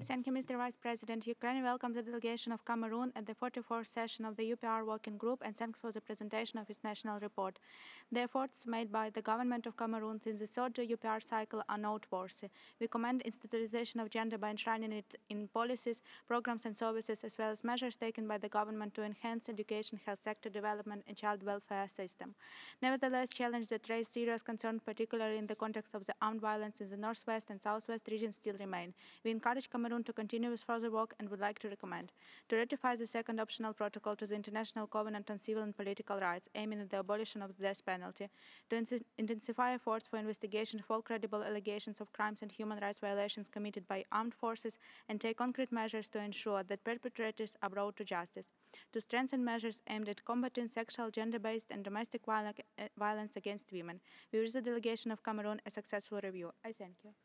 Thank you, Mr. Vice President. Ukraine welcomes the delegation of Cameroon at the 44th session of the UPR Working Group and thanks for the presentation of its national report. The efforts made by the government of Cameroon since the third UPR cycle are noteworthy. We commend institutionalization of gender by enshrining it in policies, programs and services, as well as measures taken by the government to enhance education, health sector development and child welfare system. Nevertheless, challenges that raise serious concern, particularly in the context of the armed violence in the northwest and southwest regions, still remain. We encourage Cameroon to continue with further work and would like to recommend to ratify the second optional protocol to the International Covenant on Civil and Political Rights, aiming at the abolition of the death penalty, to intensify efforts for investigation of all credible allegations of crimes and human rights violations committed by armed forces, and take concrete measures to ensure that perpetrators are brought to justice, to strengthen measures aimed at combating sexual, gender-based, and domestic violence against women. We wish the delegation of Cameroon a successful review. I thank you.